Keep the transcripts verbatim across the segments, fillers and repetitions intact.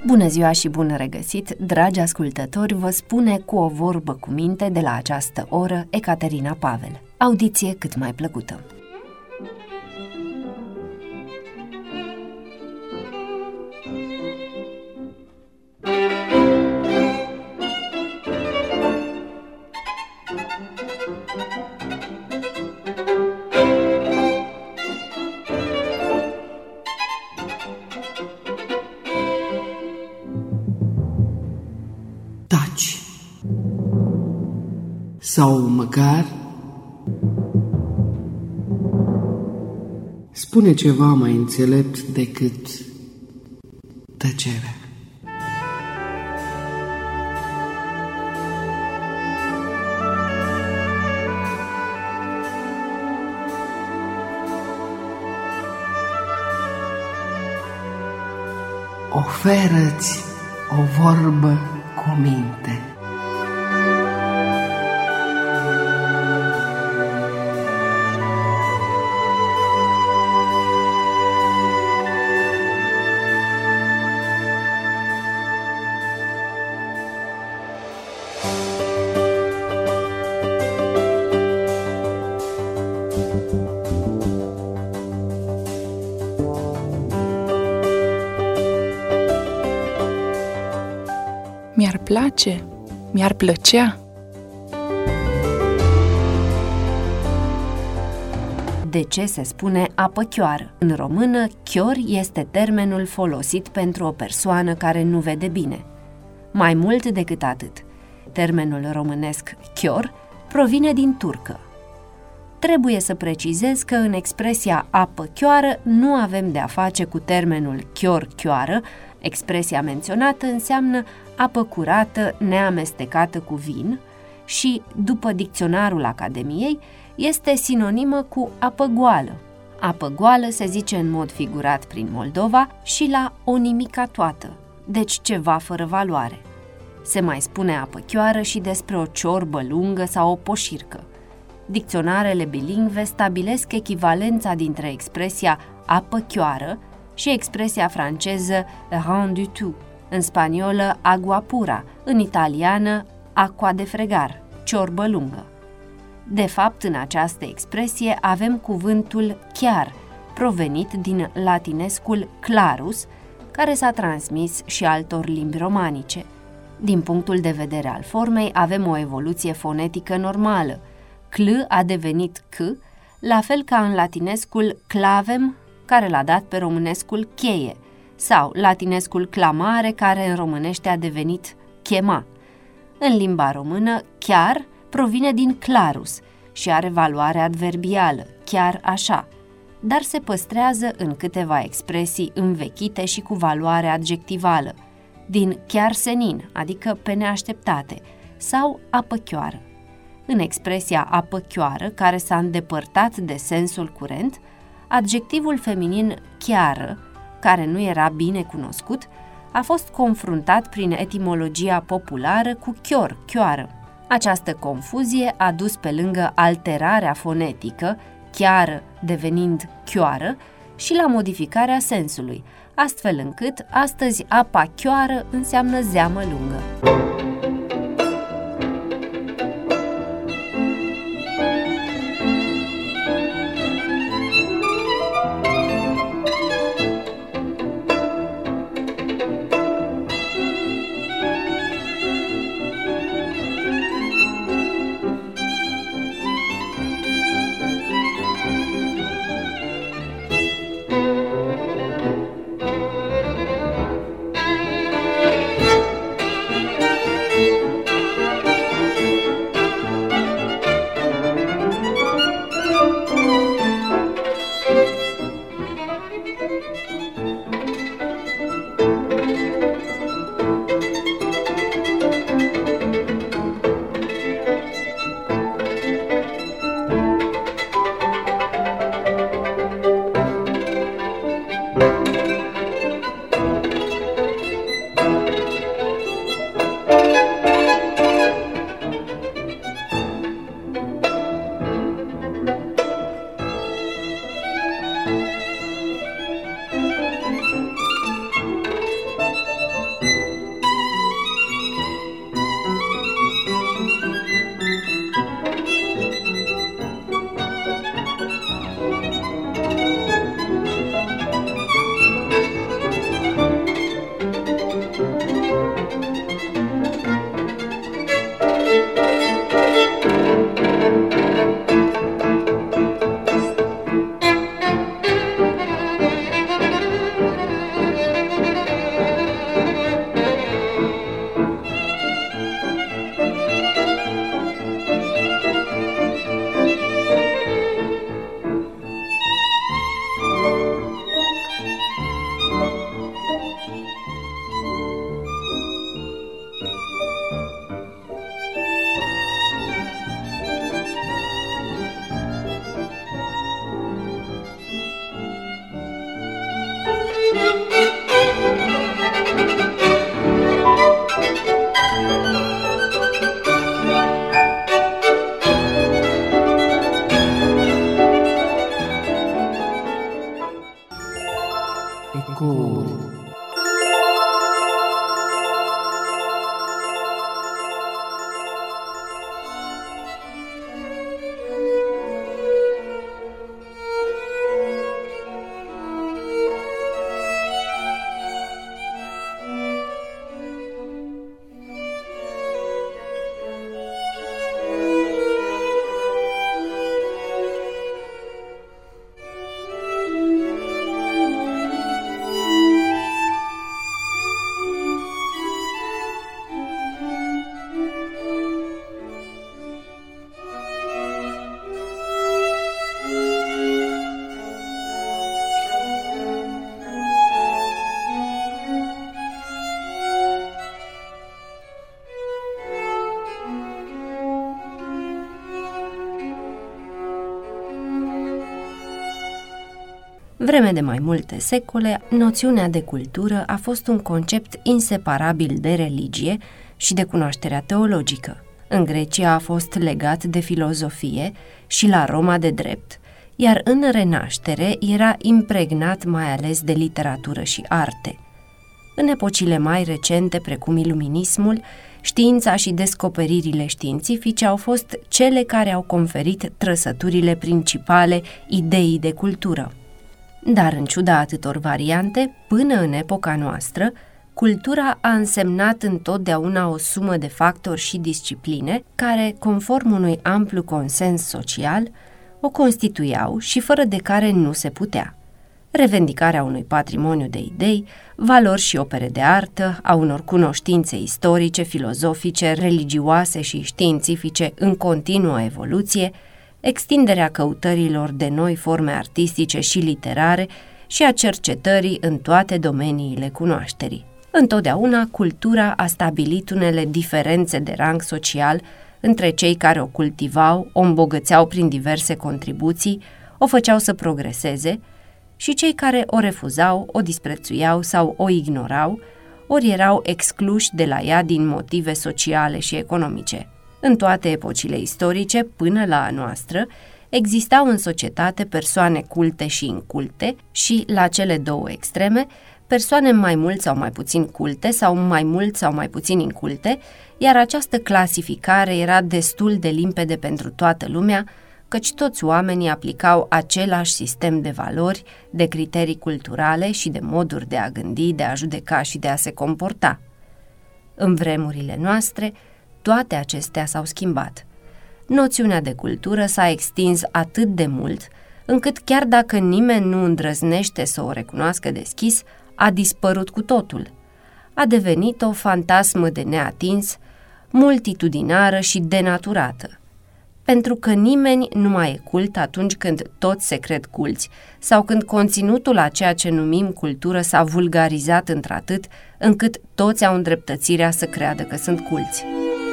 Bună ziua și bun regăsit, dragi ascultători, vă spune cu o vorbă cu minte de la această oră Ecaterina Pavel. Audiție cât mai plăcută! Taci. Sau măcar spune ceva mai înțelept decât tăcerea. Oferă-ți o vorbă cu minte. Mi-ar place, mi-ar plăcea. De ce se spune apă chioară? În română, chior este termenul folosit pentru o persoană care nu vede bine. Mai mult decât atât, termenul românesc chior provine din turcă. Trebuie să precizez că în expresia apă chioară nu avem de-a face cu termenul chior-chioară. Expresia menționată înseamnă apă curată, neamestecată cu vin și, după dicționarul Academiei, este sinonimă cu apă goală. Apă goală se zice în mod figurat prin Moldova și la o nimica toată, deci ceva fără valoare. Se mai spune apă chioară și despre o ciorbă lungă sau o poșircă. Dicționarele bilingve stabilesc echivalența dintre expresia apă chioară și expresia franceză rien du tout, în spaniolă agua pura, în italiană aqua de fregar, ciorbă lungă. De fapt, în această expresie avem cuvântul chiar, provenit din latinescul clarus, care s-a transmis și altor limbi romanice. Din punctul de vedere al formei, avem o evoluție fonetică normală. Cl a devenit c, la fel ca în latinescul clavem, care l-a dat pe românescul cheie, sau latinescul clamare, care în românește a devenit chema. În limba română, chiar provine din clarus și are valoare adverbială, chiar așa, dar se păstrează în câteva expresii învechite și cu valoare adjectivală, din chiar senin, adică pe neașteptate, sau apăchioară. În expresia apăchioară, care s-a îndepărtat de sensul curent, adjectivul feminin chiară, care nu era bine cunoscut, a fost confruntat prin etimologia populară cu chior, chioară. Această confuzie a dus pe lângă alterarea fonetică, chiară devenind chioară, și la modificarea sensului, astfel încât astăzi apa chioară înseamnă zeamă lungă. Ecouri. Vreme de mai multe secole, noțiunea de cultură a fost un concept inseparabil de religie și de cunoașterea teologică. În Grecia a fost legat de filozofie și la Roma de drept, iar în Renaștere era impregnat mai ales de literatură și arte. În epocile mai recente, precum iluminismul, știința și descoperirile științifice au fost cele care au conferit trăsăturile principale ideii de cultură. Dar, în ciuda atâtor variante, până în epoca noastră, cultura a însemnat întotdeauna o sumă de factori și discipline care, conform unui amplu consens social, o constituiau și fără de care nu se putea. Revendicarea unui patrimoniu de idei, valori și opere de artă, a unor cunoștințe istorice, filozofice, religioase și științifice în continuă evoluție, extinderea căutărilor de noi forme artistice și literare și a cercetării în toate domeniile cunoașterii. Întotdeauna, cultura a stabilit unele diferențe de rang social între cei care o cultivau, o îmbogățeau prin diverse contribuții, o făceau să progreseze, și cei care o refuzau, o disprețuiau sau o ignorau, ori erau excluși de la ea din motive sociale și economice. În toate epocile istorice, până la a noastră, existau în societate persoane culte și inculte și, la cele două extreme, persoane mai mult sau mai puțin culte sau mai mult sau mai puțin inculte, iar această clasificare era destul de limpede pentru toată lumea, căci toți oamenii aplicau același sistem de valori, de criterii culturale și de moduri de a gândi, de a judeca și de a se comporta. În vremurile noastre, toate acestea s-au schimbat. Noțiunea de cultură s-a extins atât de mult, încât chiar dacă nimeni nu îndrăznește să o recunoască deschis, a dispărut cu totul. A devenit o fantasmă de neatins, multitudinară și denaturată. Pentru că nimeni nu mai e cult atunci când toți se cred culți sau când conținutul a ceea ce numim cultură s-a vulgarizat într-atât încât toți au îndreptățirea să creadă că sunt culți.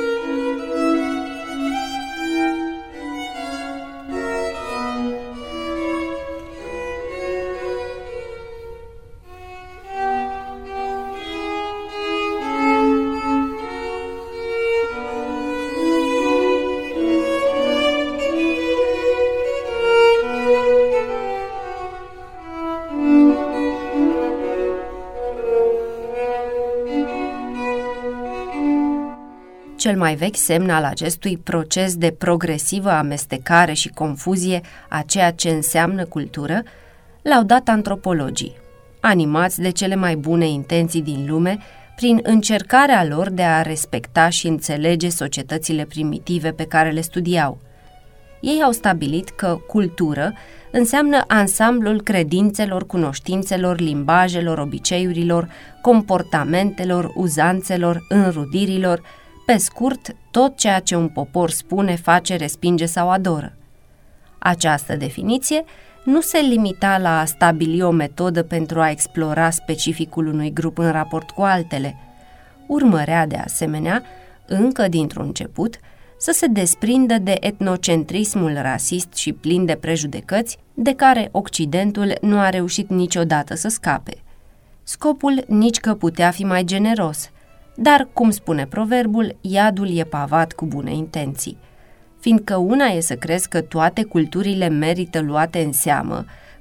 Cel mai vechi semn al acestui proces de progresivă amestecare și confuzie a ceea ce înseamnă cultură l-au dat antropologii, animați de cele mai bune intenții din lume, prin încercarea lor de a respecta și înțelege societățile primitive pe care le studiau. Ei au stabilit că cultură înseamnă ansamblul credințelor, cunoștințelor, limbajelor, obiceiurilor, comportamentelor, uzanțelor, înrudirilor, pe scurt, tot ceea ce un popor spune, face, respinge sau adoră. Această definiție nu se limita la a stabili o metodă pentru a explora specificul unui grup în raport cu altele. Urmărea, de asemenea, încă dintr-un început, să se desprindă de etnocentrismul rasist și plin de prejudecăți de care Occidentul nu a reușit niciodată să scape. Scopul nici că putea fi mai generos, dar, cum spune proverbul, iadul e pavat cu bune intenții. Fiindcă una e să crezi că toate culturile merită luate în seamă,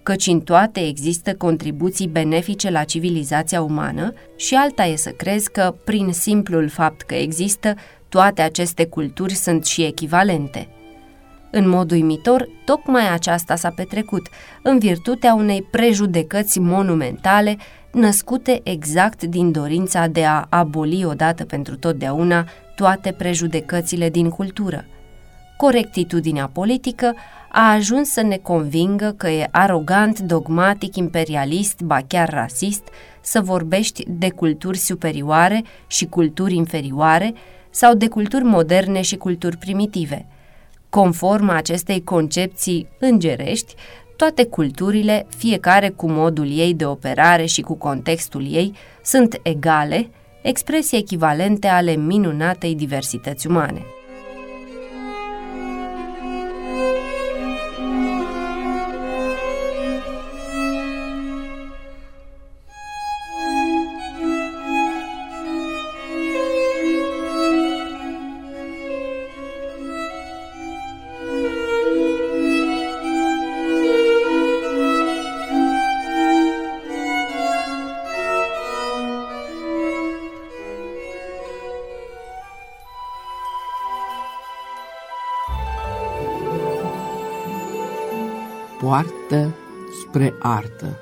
căci în toate există contribuții benefice la civilizația umană, și alta e să crezi că, prin simplul fapt că există, toate aceste culturi sunt și echivalente. În mod uimitor, tocmai aceasta s-a petrecut, în virtutea unei prejudecăți monumentale, născute exact din dorința de a aboli odată pentru totdeauna toate prejudecățile din cultură. Corectitudinea politică a ajuns să ne convingă că e arogant, dogmatic, imperialist, ba chiar rasist să vorbești de culturi superioare și culturi inferioare sau de culturi moderne și culturi primitive. Conform acestei concepții îngerești, toate culturile, fiecare cu modul ei de operare și cu contextul ei, sunt egale, expresii echivalente ale minunatei diversități umane. Poartă spre artă.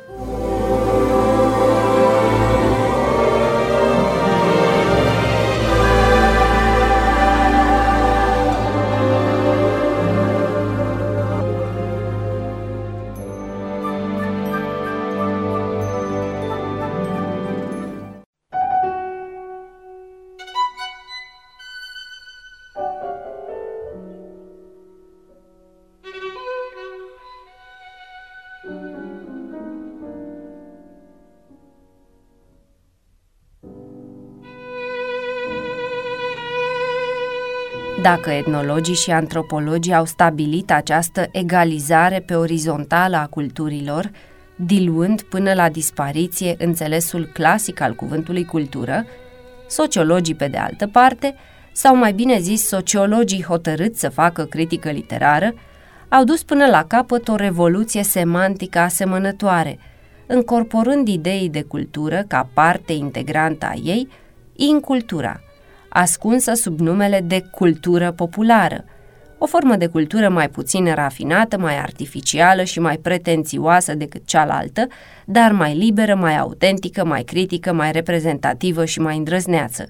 Dacă etnologii și antropologii au stabilit această egalizare pe orizontală a culturilor, diluând până la dispariție înțelesul clasic al cuvântului cultură, sociologii, pe de altă parte, sau mai bine zis sociologii hotărâți să facă critică literară, au dus până la capăt o revoluție semantică asemănătoare, încorporând idei de cultură ca parte integrantă a ei, incultura, ascunsă sub numele de cultură populară, o formă de cultură mai puțin rafinată, mai artificială și mai pretențioasă decât cealaltă, dar mai liberă, mai autentică, mai critică, mai reprezentativă și mai îndrăzneață.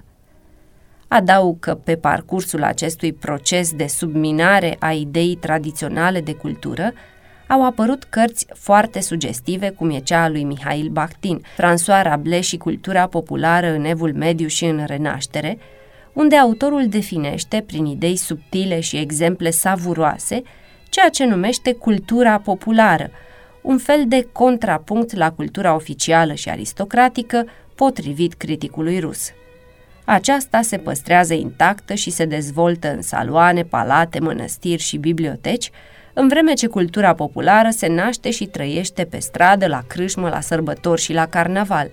Adaug că pe parcursul acestui proces de subminare a ideii tradiționale de cultură au apărut cărți foarte sugestive, cum e cea a lui Mihail Bakhtin, François Rabelais și cultura populară în Evul Mediu și în Renaștere, unde autorul definește, prin idei subtile și exemple savuroase, ceea ce numește cultura populară, un fel de contrapunct la cultura oficială și aristocratică, potrivit criticului rus. Aceasta se păstrează intactă și se dezvoltă în saloane, palate, mănăstiri și biblioteci, în vreme ce cultura populară se naște și trăiește pe stradă, la crâșmă, la sărbători și la carnaval.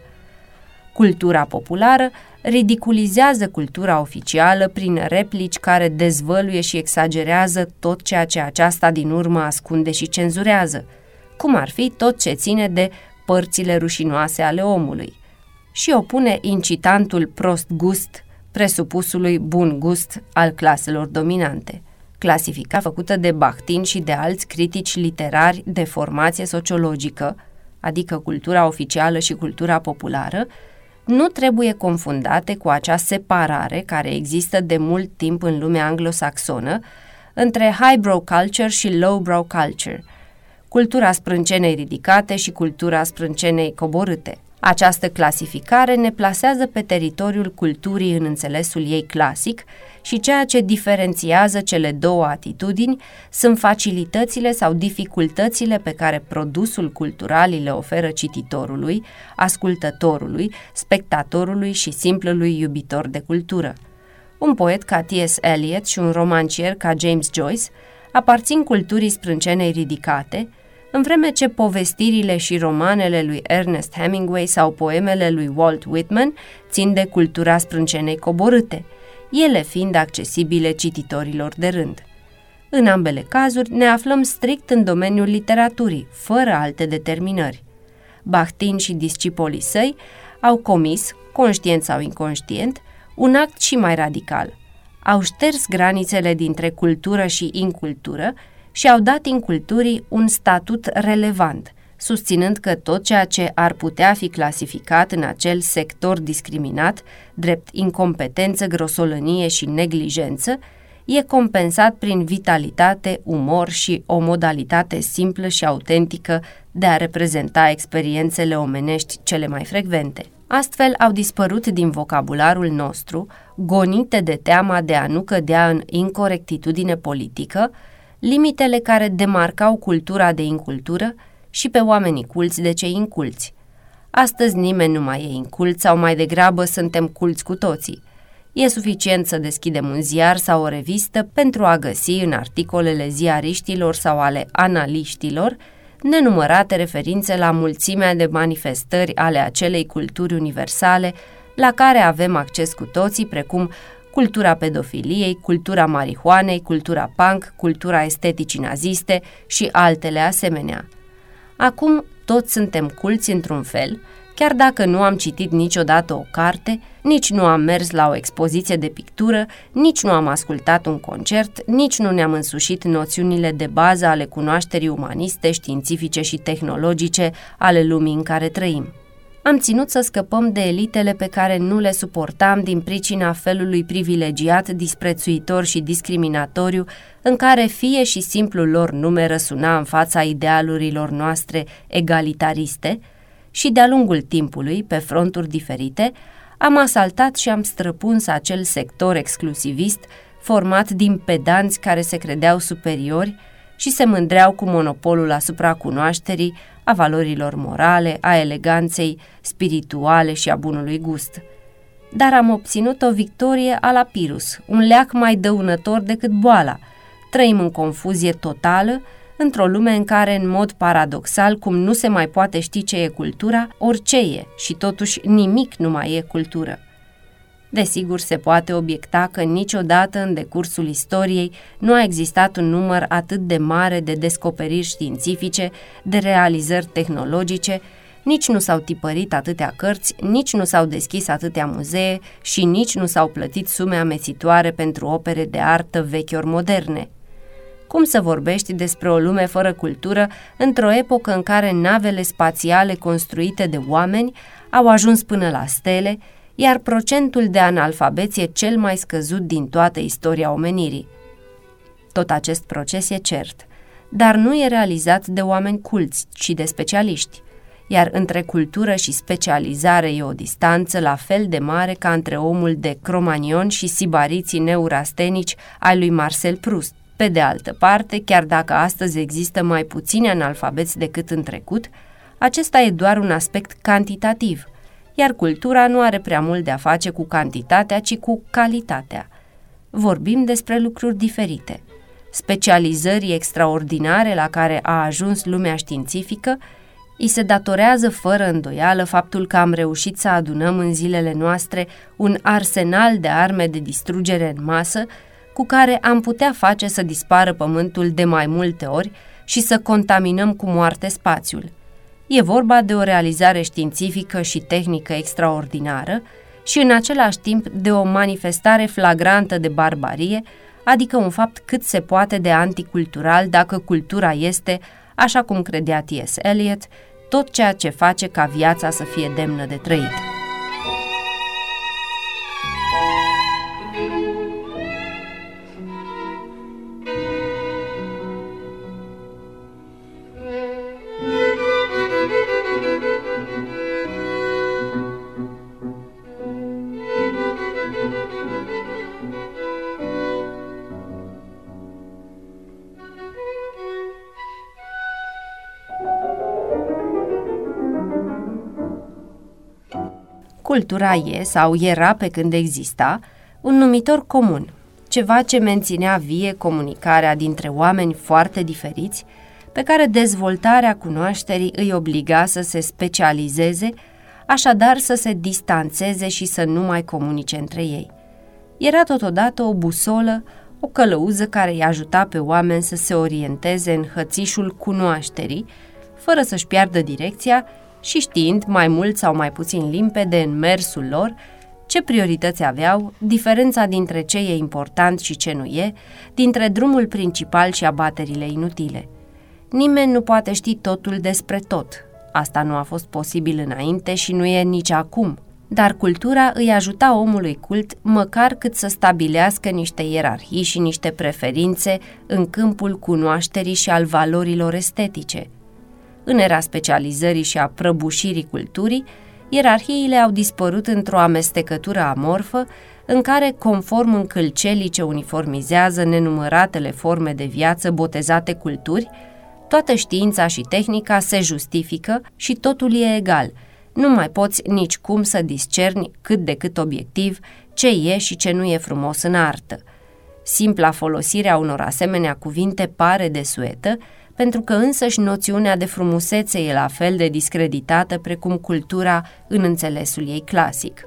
Cultura populară ridiculizează cultura oficială prin replici care dezvăluie și exagerează tot ceea ce aceasta din urmă ascunde și cenzurează, cum ar fi tot ce ține de părțile rușinoase ale omului, și opune incitantul prost gust presupusului bun gust al claselor dominante. Clasificarea făcută de Bakhtin și de alți critici literari de formație sociologică, adică cultura oficială și cultura populară, nu trebuie confundate cu acea separare care există de mult timp în lumea anglosaxonă între highbrow culture și lowbrow culture, cultura sprâncenei ridicate și cultura sprâncenei coborâte. Această clasificare ne plasează pe teritoriul culturii în înțelesul ei clasic și ceea ce diferențiază cele două atitudini sunt facilitățile sau dificultățile pe care produsul cultural le oferă cititorului, ascultătorului, spectatorului și simplului iubitor de cultură. Un poet ca T S Eliot și un romancier ca James Joyce aparțin culturii sprâncenei ridicate, în vreme ce povestirile și romanele lui Ernest Hemingway sau poemele lui Walt Whitman țin de cultura sprâncenei coborâte, ele fiind accesibile cititorilor de rând. În ambele cazuri ne aflăm strict în domeniul literaturii, fără alte determinări. Bakhtin și discipolii săi au comis, conștient sau inconștient, un act și mai radical. Au șters granițele dintre cultură și incultură și au dat inculturii un statut relevant, susținând că tot ceea ce ar putea fi clasificat în acel sector discriminat, drept incompetență, grosolănie și neglijență, e compensat prin vitalitate, umor și o modalitate simplă și autentică de a reprezenta experiențele omenești cele mai frecvente. Astfel au dispărut din vocabularul nostru, gonite de teama de a nu cădea în incorectitudine politică, limitele care demarcau cultura de incultură și pe oamenii culți de cei inculți. Astăzi nimeni nu mai e inculț sau mai degrabă suntem culți cu toții. E suficient să deschidem un ziar sau o revistă pentru a găsi în articolele ziariștilor sau ale analiștilor nenumărate referințe la mulțimea de manifestări ale acelei culturi universale la care avem acces cu toții, precum cultura pedofiliei, cultura marihuanei, cultura punk, cultura esteticii naziste și altele asemenea. Acum toți suntem culți într-un fel, chiar dacă nu am citit niciodată o carte, nici nu am mers la o expoziție de pictură, nici nu am ascultat un concert, nici nu ne-am însușit noțiunile de bază ale cunoașterii umaniste, științifice și tehnologice ale lumii în care trăim. Am ținut să scăpăm de elitele pe care nu le suportam din pricina felului privilegiat, disprețuitor și discriminatoriu în care fie și simplul lor nume răsuna în fața idealurilor noastre egalitariste și de-a lungul timpului, pe fronturi diferite, am asaltat și am străpuns acel sector exclusivist format din pedanți care se credeau superiori și se mândreau cu monopolul asupra cunoașterii, a valorilor morale, a eleganței spirituale și a bunului gust. Dar am obținut o victorie a la Pirus, un leac mai dăunător decât boala. Trăim în confuzie totală, într-o lume în care, în mod paradoxal, cum nu se mai poate ști ce e cultura, orice e și totuși nimic nu mai e cultură. Desigur, se poate obiecta că niciodată în decursul istoriei nu a existat un număr atât de mare de descoperiri științifice, de realizări tehnologice, nici nu s-au tipărit atâtea cărți, nici nu s-au deschis atâtea muzee și nici nu s-au plătit sume amețitoare pentru opere de artă vechi ori moderne. Cum să vorbești despre o lume fără cultură într-o epocă în care navele spațiale construite de oameni au ajuns până la stele, iar procentul de analfabeți e cel mai scăzut din toată istoria omenirii? Tot acest proces e cert, dar nu e realizat de oameni culți, ci de specialiști, iar între cultură și specializare e o distanță la fel de mare ca între omul de Cro-Magnon și sibariții neurastenici ai lui Marcel Proust. Pe de altă parte, chiar dacă astăzi există mai puțini analfabeți decât în trecut, acesta e doar un aspect cantitativ, iar cultura nu are prea mult de a face cu cantitatea, ci cu calitatea. Vorbim despre lucruri diferite. Specializării extraordinare la care a ajuns lumea științifică îi se datorează fără îndoială faptul că am reușit să adunăm în zilele noastre un arsenal de arme de distrugere în masă cu care am putea face să dispară pământul de mai multe ori și să contaminăm cu moarte spațiul. E vorba de o realizare științifică și tehnică extraordinară și în același timp de o manifestare flagrantă de barbarie, adică un fapt cât se poate de anticultural dacă cultura este, așa cum credea T S. Eliot, tot ceea ce face ca viața să fie demnă de trăit. Cultura e, sau era pe când exista, un numitor comun, ceva ce menținea vie comunicarea dintre oameni foarte diferiți, pe care dezvoltarea cunoașterii îi obliga să se specializeze, așadar să se distanțeze și să nu mai comunice între ei. Era totodată o busolă, o călăuză care îi ajuta pe oameni să se orienteze în hățișul cunoașterii, fără să-și piardă direcția și știind, mai mult sau mai puțin limpede în mersul lor, ce priorități aveau, diferența dintre ce e important și ce nu e, dintre drumul principal și abaterile inutile. Nimeni nu poate ști totul despre tot. Asta nu a fost posibil înainte și nu e nici acum. Dar cultura îi ajuta omului cult măcar cât să stabilească niște ierarhii și niște preferințe în câmpul cunoașterii și al valorilor estetice. În era specializării și a prăbușirii culturii, ierarhiile au dispărut într-o amestecătură amorfă în care, conform încălcelii ce uniformizează nenumăratele forme de viață botezate culturi, toată știința și tehnica se justifică și totul e egal. Nu mai poți nici cum să discerni cât de cât obiectiv ce e și ce nu e frumos în artă. Simpla folosire a unor asemenea cuvinte pare desuetă, pentru că însăși noțiunea de frumusețe e la fel de discreditată precum cultura în înțelesul ei clasic.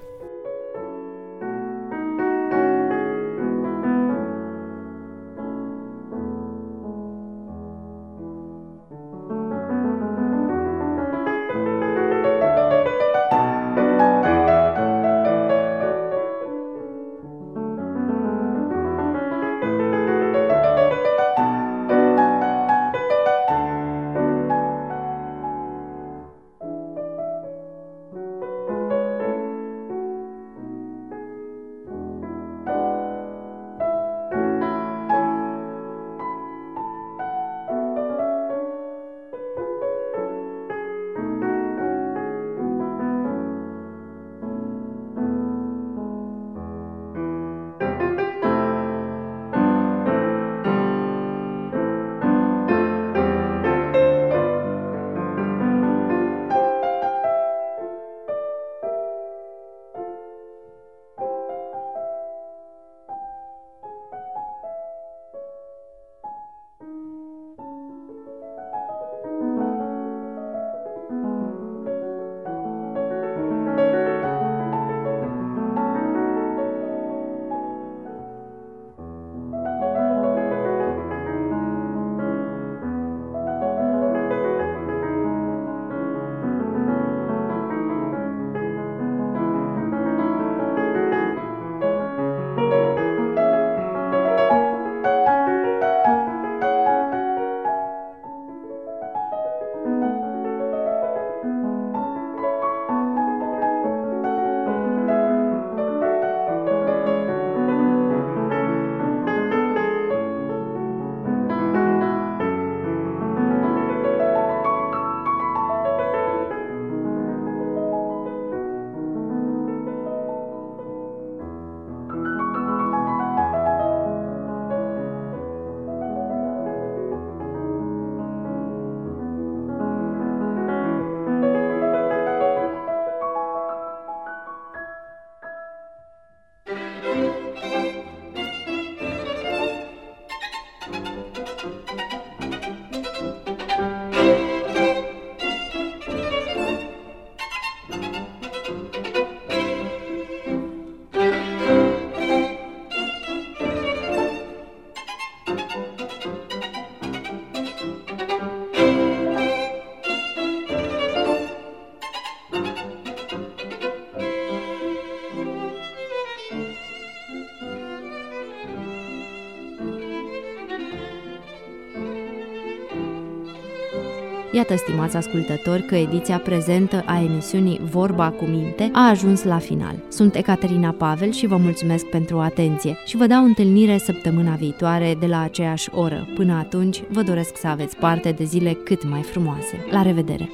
Iată, stimați ascultători, că ediția prezentă a emisiunii Vorba cu Minte a ajuns la final. Sunt Ecaterina Pavel și vă mulțumesc pentru atenție și vă dau întâlnire săptămâna viitoare de la aceeași oră. Până atunci, vă doresc să aveți parte de zile cât mai frumoase. La revedere!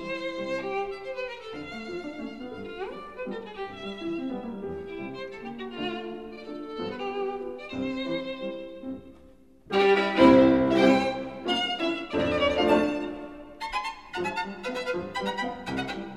Thank you.